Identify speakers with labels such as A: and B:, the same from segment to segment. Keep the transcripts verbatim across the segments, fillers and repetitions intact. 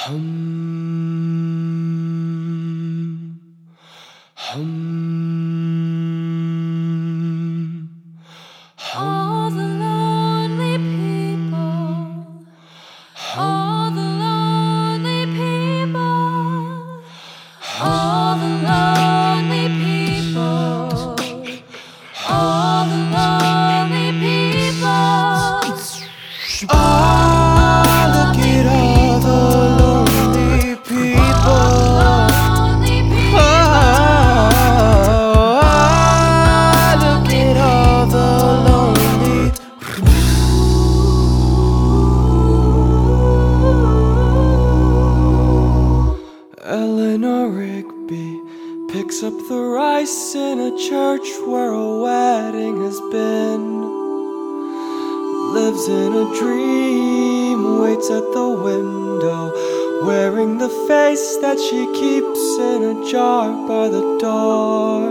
A: Hum, hum,
B: All the lonely people, all the lonely people, all the lonely people, all the lonely people.
A: Oh, look at all the lonely people.
B: Lonely people.
A: Oh, look at all the lonely. Eleanor Rigby picks up the rice in a church where a wedding has been. Lives in a dream, waits at the window, wearing the face that she keeps in a jar by the door.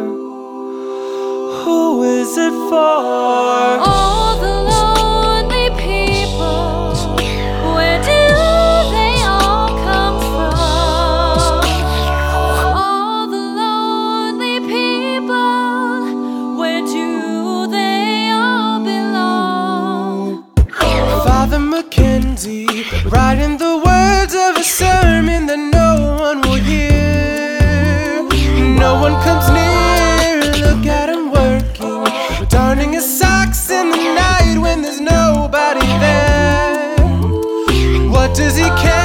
A: Who is it for?
B: All the lonely people, where do they all come from? All the lonely people, where do they all belong?
A: Father Mackenzie, writing the words of a sermon that no one will hear. No one comes near, look at him working, darning his socks in the night when there's nobody there. What does he care?